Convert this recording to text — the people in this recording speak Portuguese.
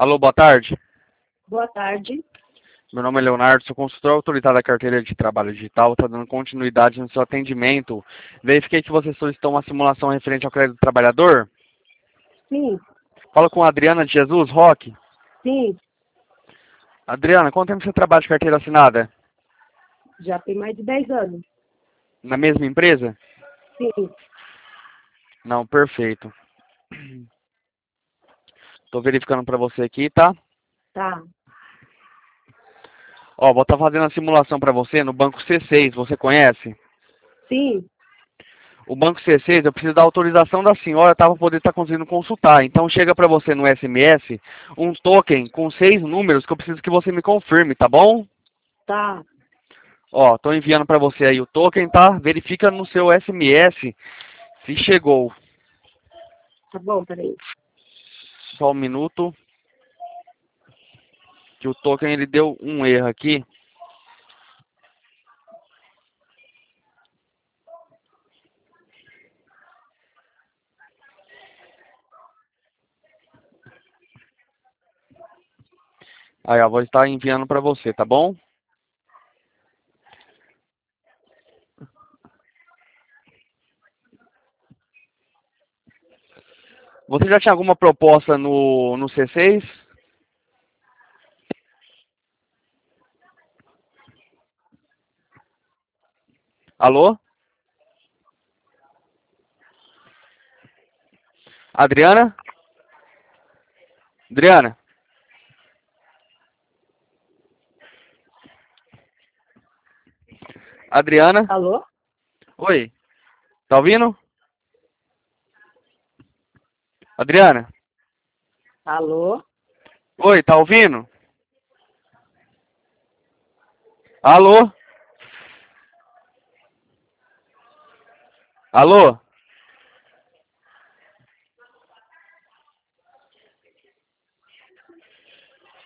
Alô, boa tarde. Boa tarde. Meu nome é Leonardo, sou consultor autorizado da carteira de trabalho digital, estou dando continuidade no seu atendimento. Verifiquei que você solicitou uma simulação referente ao crédito do trabalhador. Sim, Fala com a Adriana de Jesus Roque. sim, Adriana, quanto tempo você trabalha de carteira assinada? já tem mais de 10 anos. Na mesma empresa? Sim, Não, perfeito. Estou verificando para você aqui, tá? tá. Ó, vou estar fazendo a simulação para você no Banco C6, você conhece? Sim, O Banco C6, eu preciso da autorização da senhora para poder estar conseguindo consultar. Então chega para você no SMS um token com 6 números que eu preciso que você me confirme, tá bom? tá. Ó, tô enviando para você aí o token, tá? Verifica no seu SMS se chegou. Tá bom, peraí. Só um minuto, que o token ele deu um erro aqui. Aí, ó, vou estar enviando para você, tá bom? Você já tinha alguma proposta no C6? Alô? Adriana? Adriana? Adriana? Alô? Oi, tá ouvindo? Adriana? Alô? Oi, tá ouvindo? Alô? Alô?